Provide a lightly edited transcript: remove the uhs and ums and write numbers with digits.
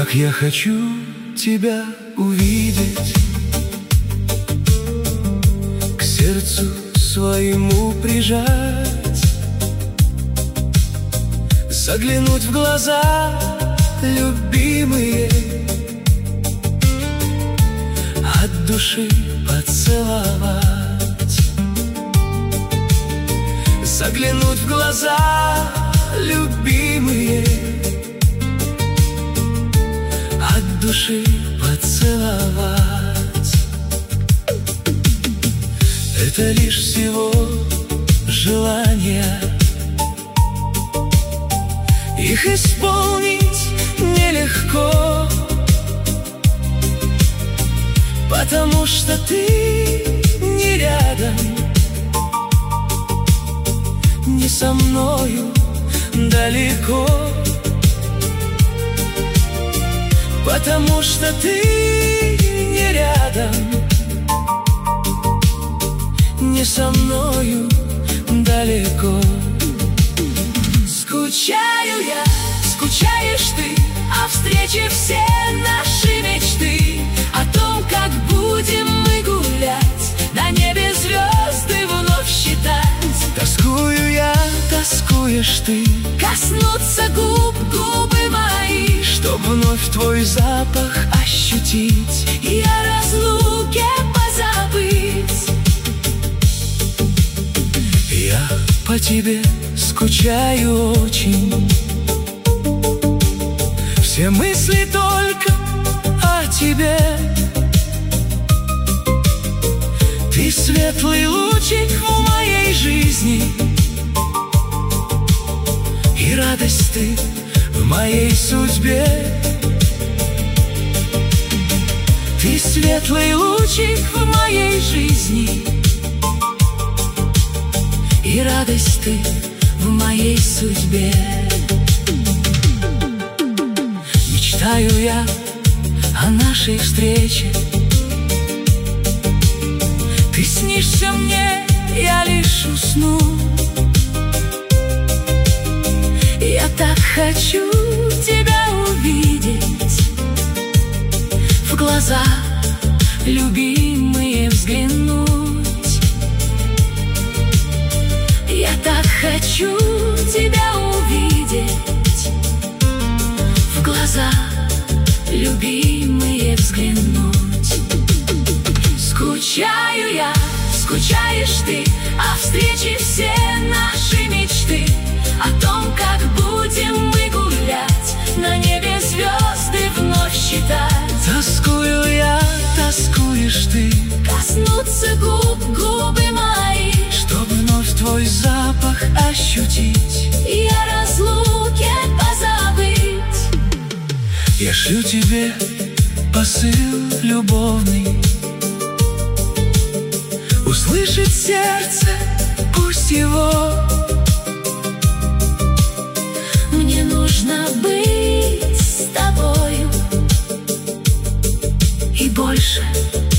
Как я хочу тебя увидеть, к сердцу своему прижать, заглянуть в глаза, любимые, от души поцеловать. Заглянуть в глаза, любимые, от души поцеловать. Это лишь всего желания, их исполнить нелегко, потому что ты не рядом, не со мною далеко, потому что ты не рядом, не со мною далеко. Скучаю я, скучаешь ты, о встрече все наши мечты, о том, как будем мы гулять, на небе звезды вновь считать. Тоскую я, тоскуешь ты, коснуться губ губы мои, чтоб вновь твой запах ощутить и о разлуке позабыть. Я по тебе скучаю очень, все мысли только о тебе. Ты светлый лучик в моей жизни, и радость ты в моей судьбе. Ты светлый лучик в моей жизни, и радость ты в моей судьбе. Мечтаю я о нашей встрече, ты снишься мне, я лишь усну. Я так хочу тебя увидеть, в глаза любимые взглянуть. Я так хочу тебя увидеть, в глаза любимые взглянуть. Скучаю я, скучаешь ты, о встрече все наши мечты, о том, как будем мы гулять, на небе звезды вновь считать. Тоскую я, тоскуешь ты, коснуться губ губы мои, чтоб вновь твой запах ощутить и о разлуке позабыть. Я шлю тебе посыл любовный, услышит сердце, пусть его. Мне нужно быть с тобою и больше